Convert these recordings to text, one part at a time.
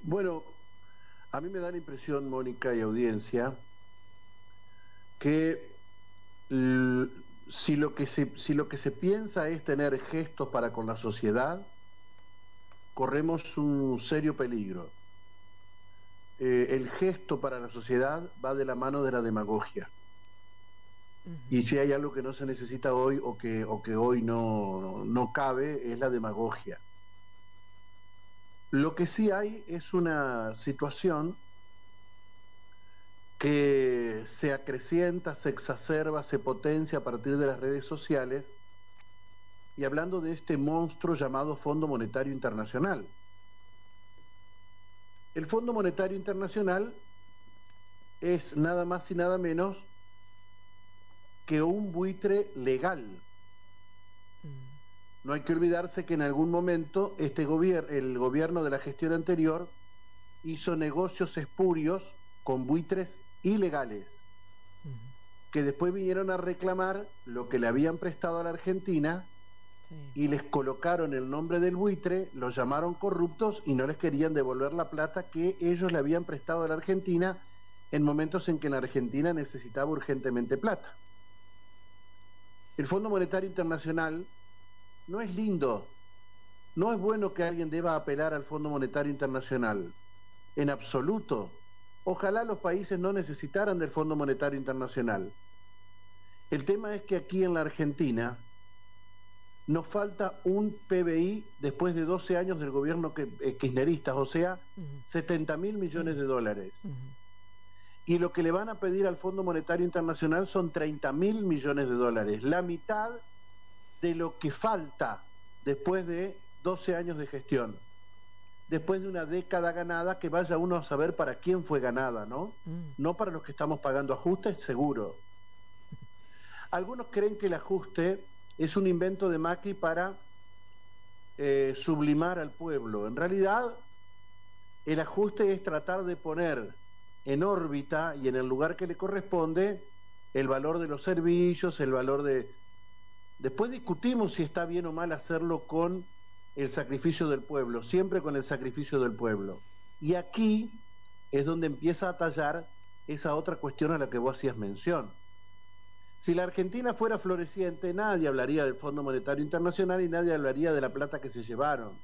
Bueno, a mí me da la impresión, Mónica y audiencia, que l- si lo que se piensa es tener gestos para con la sociedad, corremos un serio peligro. El gesto para la sociedad va de la mano de la demagogia. Y Ujú. si hay algo que no se necesita hoy o que hoy no cabe, es la demagogia. Lo que sí hay es una situación que se acrecienta, se exacerba, se potencia a partir de las redes sociales y hablando de este monstruo llamado Fondo Monetario Internacional. El Fondo Monetario Internacional es nada más y nada menos que un buitre legal. Mm. No hay que olvidarse que en algún momento el gobierno de la gestión anterior hizo negocios espurios con buitres ilegales, Ujú. que después vinieron a reclamar lo que le habían prestado a la Argentina Sí. y les colocaron el nombre del buitre, los llamaron corruptos y no les querían devolver la plata que ellos le habían prestado a la Argentina en momentos en que la Argentina necesitaba urgentemente plata. El Fondo Monetario Internacional no es lindo, no es bueno que alguien deba apelar al Fondo Monetario Internacional, en absoluto. Ojalá los países no necesitaran del Fondo Monetario Internacional. El tema es que aquí en la Argentina nos falta un PBI después de 12 años del gobierno kirchnerista, o sea, Ujú. 70 mil millones Sí. de dólares. Ujú. Y lo que le van a pedir al Fondo Monetario Internacional son 30 mil millones de dólares, la mitad de lo que falta después de 12 años de gestión, después de una década ganada, que vaya uno a saber para quién fue ganada, ¿no? Mm. No para los que estamos pagando ajustes, seguro. Algunos creen que el ajuste es un invento de Macri para sublimar al pueblo. En realidad, el ajuste es tratar de poner en órbita y en el lugar que le corresponde el valor de los servicios, el valor de... Después discutimos si está bien o mal hacerlo con el sacrificio del pueblo, siempre con el sacrificio del pueblo. Y aquí es donde empieza a tallar esa otra cuestión a la que vos hacías mención. Si la Argentina fuera floreciente, nadie hablaría del Fondo Monetario Internacional y nadie hablaría de la plata que se llevaron.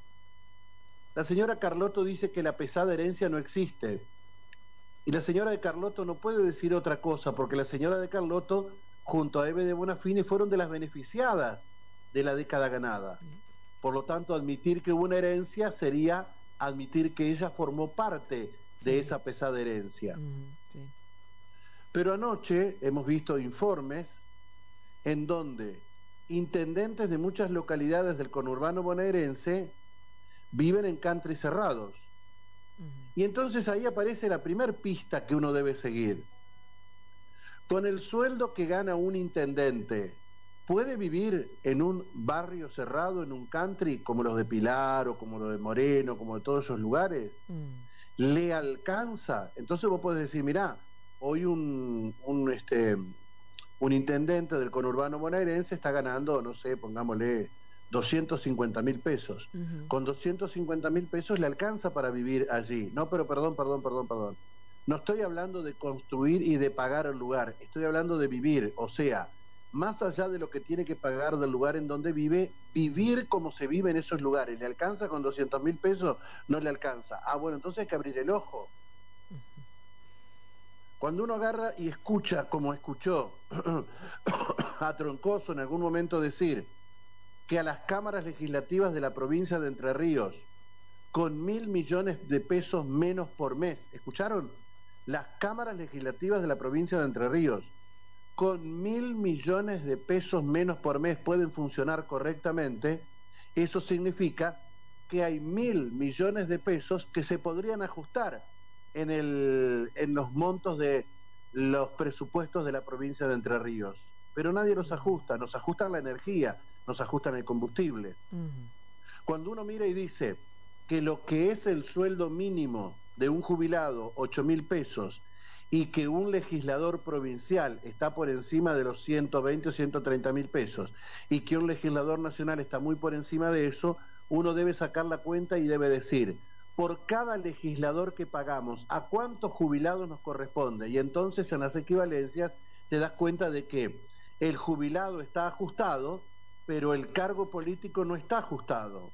La señora Carlotto dice que la pesada herencia no existe. Y la señora de Carlotto no puede decir otra cosa, porque la señora de Carlotto, junto a Eve de Bonafini, fueron de las beneficiadas de la década ganada. Por lo tanto, admitir que hubo una herencia sería admitir que ella formó parte de Sí. esa pesada herencia. Sí. Pero anoche hemos visto informes en donde intendentes de muchas localidades del conurbano bonaerense viven en country cerrados. Ujú. Y entonces ahí aparece la primer pista que uno debe seguir. Con el sueldo que gana un intendente, ¿puede vivir en un barrio cerrado, en un country, como los de Pilar o como los de Moreno, como de todos esos lugares? Mm. ¿Le alcanza? Entonces vos podés decir, mirá, hoy un intendente del conurbano bonaerense está ganando, no sé, pongámosle 250.000 pesos. Ujú. Con 250.000 pesos le alcanza para vivir allí. No, pero perdón. No estoy hablando de construir y de pagar el lugar, estoy hablando de vivir, o sea, más allá de lo que tiene que pagar del lugar en donde vive, vivir como se vive en esos lugares. ¿Le alcanza con 200.000 pesos? No le alcanza. Ah, bueno, entonces hay que abrir el ojo. Cuando uno agarra y escucha, como escuchó a Troncoso en algún momento decir, que a las cámaras legislativas de la provincia de Entre Ríos, con 1.000 millones de pesos menos por mes, ¿escucharon? Las cámaras legislativas de la provincia de Entre Ríos, con 1.000 millones de pesos menos por mes pueden funcionar correctamente. Eso significa que hay 1.000 millones de pesos que se podrían ajustar en los montos de los presupuestos de la provincia de Entre Ríos. Pero nadie los ajusta, nos ajustan la energía, nos ajustan el combustible. Ujú. Cuando uno mira y dice que lo que es el sueldo mínimo de un jubilado, 8.000 pesos, y que un legislador provincial está por encima de los 120 o 130.000 pesos, y que un legislador nacional está muy por encima de eso, uno debe sacar la cuenta y debe decir, por cada legislador que pagamos, ¿a cuántos jubilados nos corresponde? Y entonces en las equivalencias te das cuenta de que el jubilado está ajustado, pero el cargo político no está ajustado.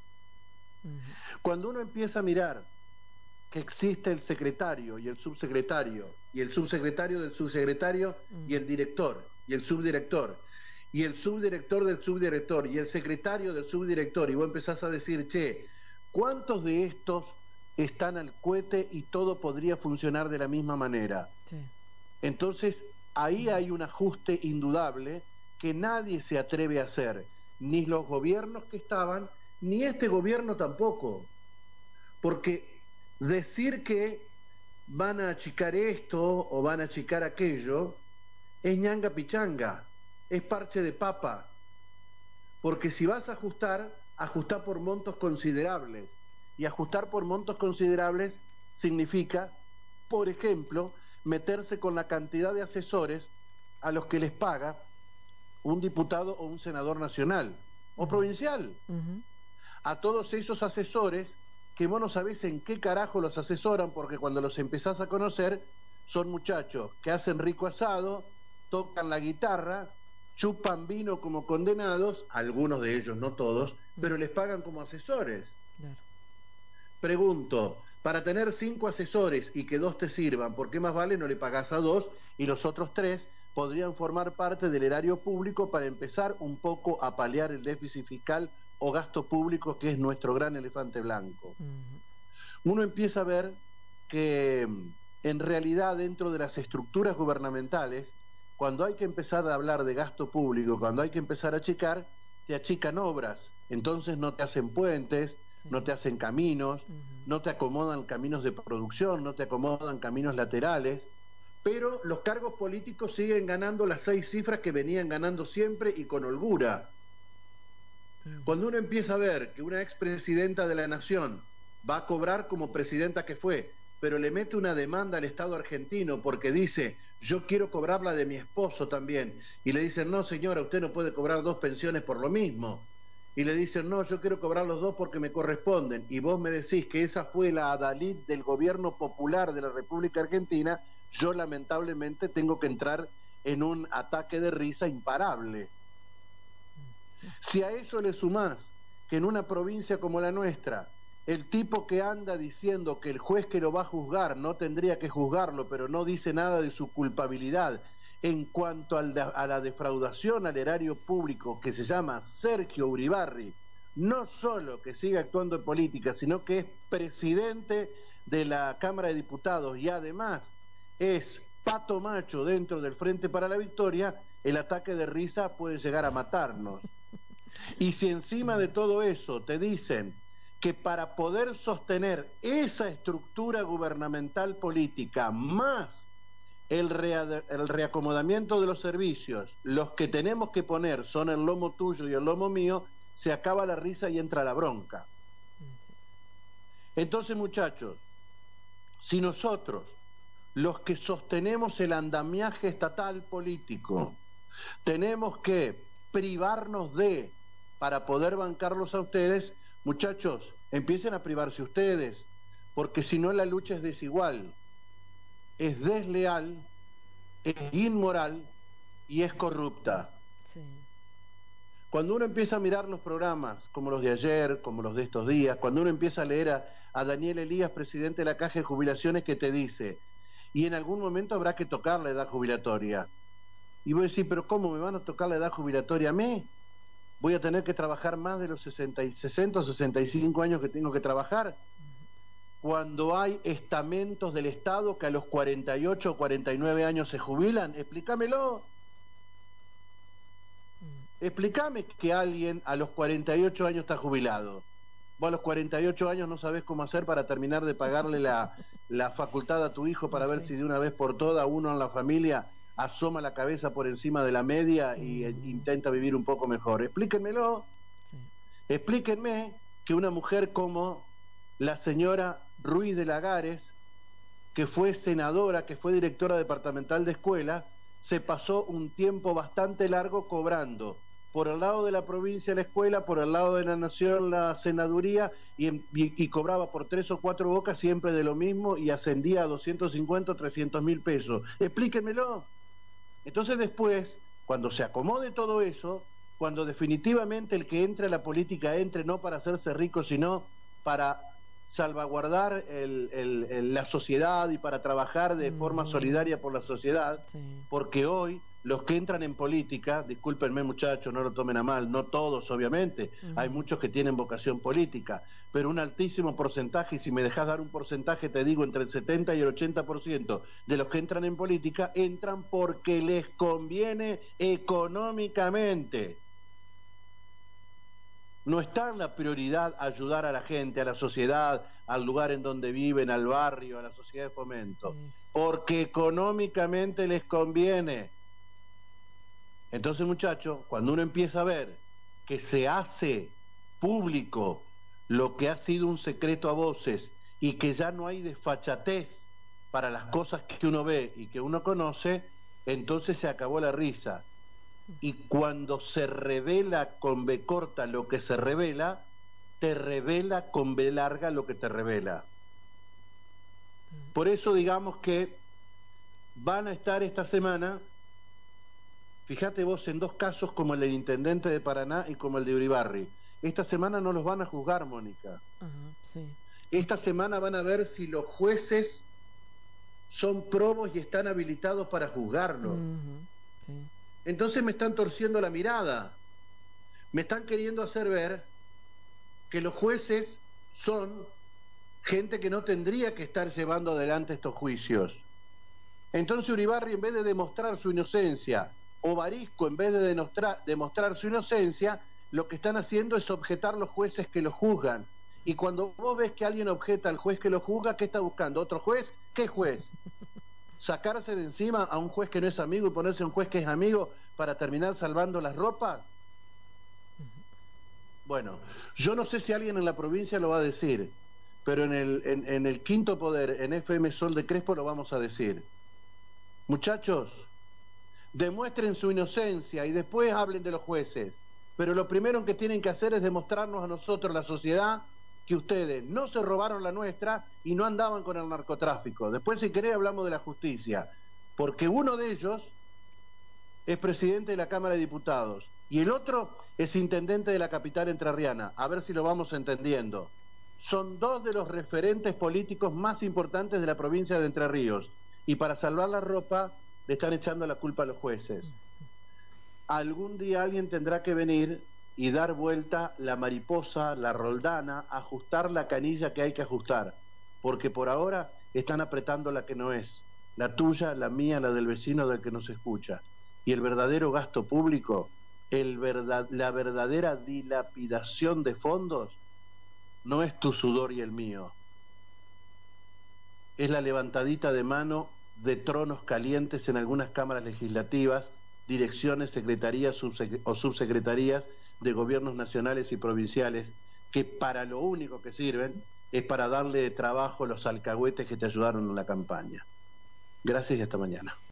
Cuando uno empieza a mirar que existe el secretario y el subsecretario, y el subsecretario del subsecretario, y el director, y el subdirector, y el subdirector del subdirector, y el secretario del subdirector, y vos empezás a decir, che, ¿cuántos de estos están al cohete y todo podría funcionar de la misma manera? Sí. Entonces, ahí hay un ajuste indudable que nadie se atreve a hacer, ni los gobiernos que estaban, ni este gobierno tampoco. Porque decir que van a achicar esto o van a achicar aquello es ñanga pichanga, es parche de papa. Porque si vas a ajustar, ajustá por montos considerables. Y ajustar por montos considerables significa, por ejemplo, meterse con la cantidad de asesores a los que les paga un diputado o un senador nacional o provincial. A todos esos asesores que vos no sabés en qué carajo los asesoran, porque cuando los empezás a conocer son muchachos que hacen rico asado, tocan la guitarra, chupan vino como condenados, algunos de ellos, no todos, pero les pagan como asesores. Claro. Pregunto, para tener 5 asesores y que 2 te sirvan, ¿por qué más vale no le pagás a 2 y los otros 3 podrían formar parte del erario público para empezar un poco a paliar el déficit fiscal o gasto público, que es nuestro gran elefante blanco? Uno empieza a ver que en realidad dentro de las estructuras gubernamentales, cuando hay que empezar a hablar de gasto público, cuando hay que empezar a achicar, te achican obras, entonces no te hacen puentes, no te hacen caminos, no te acomodan caminos de producción, no te acomodan caminos laterales, pero los cargos políticos siguen ganando las 6 cifras que venían ganando siempre y con holgura. Cuando uno empieza a ver que una expresidenta de la Nación va a cobrar como presidenta que fue, pero le mete una demanda al Estado argentino porque dice, yo quiero cobrar la de mi esposo también, y le dicen, no señora, usted no puede cobrar 2 pensiones por lo mismo, y le dicen, no, yo quiero cobrar los 2 porque me corresponden, y vos me decís que esa fue la adalid del gobierno popular de la República Argentina, yo lamentablemente tengo que entrar en un ataque de risa imparable. Si a eso le sumás que en una provincia como la nuestra, el tipo que anda diciendo que el juez que lo va a juzgar no tendría que juzgarlo, pero no dice nada de su culpabilidad en cuanto a la defraudación al erario público, que se llama Sergio Uribarri, no solo que sigue actuando en política, sino que es presidente de la Cámara de Diputados y además es pato macho dentro del Frente para la Victoria, el ataque de risa puede llegar a matarnos. Y si encima de todo eso te dicen que para poder sostener esa estructura gubernamental política más el reacomodamiento de los servicios, los que tenemos que poner son el lomo tuyo y el lomo mío, se acaba la risa y entra la bronca. Entonces, muchachos, si nosotros, los que sostenemos el andamiaje estatal político, tenemos que privarnos de, para poder bancarlos a ustedes, muchachos, empiecen a privarse ustedes, porque si no la lucha es desigual, es desleal, es inmoral y es corrupta. Sí. Cuando uno empieza a mirar los programas, como los de ayer, como los de estos días, cuando uno empieza a leer a Daniel Elías, presidente de la Caja de Jubilaciones, que te dice, y en algún momento habrá que tocar la edad jubilatoria. Y voy a decir, pero ¿cómo me van a tocar la edad jubilatoria a mí? ¿Voy a tener que trabajar más de los 60 o 65 años que tengo que trabajar? Cuando hay estamentos del Estado que a los 48 o 49 años se jubilan, explícamelo. Explícame que alguien a los 48 años está jubilado. Vos a los 48 años no sabés cómo hacer para terminar de pagarle la facultad a tu hijo para ver si de una vez por todas uno en la familia asoma la cabeza por encima de la media y intenta vivir un poco mejor. Explíquenmelo. Sí. Explíquenme que una mujer como la señora Ruiz de Lagares, que fue senadora, que fue directora departamental de escuela, se pasó un tiempo bastante largo cobrando por el lado de la provincia la escuela, por el lado de la nación la senaduría, y cobraba por 3 o 4 bocas siempre de lo mismo y ascendía a 250 o 300 mil pesos. Explíquenmelo. Entonces después, cuando se acomode todo eso, cuando definitivamente el que entre a la política entre no para hacerse rico, sino para salvaguardar la sociedad y para trabajar de forma solidaria por la sociedad, Sí. porque hoy los que entran en política, discúlpenme muchachos, no lo tomen a mal, no todos obviamente, hay muchos que tienen vocación política, pero un altísimo porcentaje, y si me dejas dar un porcentaje te digo entre el 70 y el 80% de los que entran en política entran porque les conviene económicamente. No está en la prioridad ayudar a la gente, a la sociedad, al lugar en donde viven, al barrio, a la sociedad de fomento, porque económicamente les conviene. Entonces, muchachos, cuando uno empieza a ver que se hace público lo que ha sido un secreto a voces y que ya no hay desfachatez para las cosas que uno ve y que uno conoce, entonces se acabó la risa. Y cuando se revela con B corta lo que se revela, te revela con B larga lo que te revela. Por eso digamos que van a estar esta semana, fíjate vos, en 2 casos como el del intendente de Paraná y como el de Uribarri. Esta semana no los van a juzgar, Mónica. Sí. Esta semana van a ver si los jueces son probos y están habilitados para juzgarlo. Sí. Entonces me están torciendo la mirada. Me están queriendo hacer ver que los jueces son gente que no tendría que estar llevando adelante estos juicios. Entonces Uribarri, en vez de demostrar su inocencia, o Barisco, en vez de demostrar su inocencia, lo que están haciendo es objetar los jueces que lo juzgan. Y cuando vos ves que alguien objeta al juez que lo juzga, ¿qué está buscando? ¿Otro juez? ¿Qué juez? ¿Sacarse de encima a un juez que no es amigo y ponerse a un juez que es amigo para terminar salvando las ropas? Bueno, yo no sé si alguien en la provincia lo va a decir, pero en el Quinto Poder, en FM Sol de Crespo, lo vamos a decir. Muchachos, demuestren su inocencia y después hablen de los jueces. Pero lo primero que tienen que hacer es demostrarnos a nosotros, la sociedad, que ustedes no se robaron la nuestra y no andaban con el narcotráfico. Después, si querés, hablamos de la justicia, porque uno de ellos es presidente de la Cámara de Diputados y el otro es intendente de la capital entrerriana. A ver si lo vamos entendiendo. Son 2 de los referentes políticos más importantes de la provincia de Entre Ríos, y para salvar la ropa le están echando la culpa a los jueces. Algún día alguien tendrá que venir y dar vuelta la mariposa, la roldana, ajustar la canilla que hay que ajustar, porque por ahora están apretando la que no es, la tuya, la mía, la del vecino, del que nos escucha. Y el verdadero gasto público, la verdadera dilapidación de fondos, no es tu sudor y el mío, es la levantadita de mano de tronos calientes en algunas cámaras legislativas, direcciones, secretarías o subsecretarías de gobiernos nacionales y provinciales, que para lo único que sirven es para darle trabajo a los alcahuetes que te ayudaron en la campaña. Gracias y hasta mañana.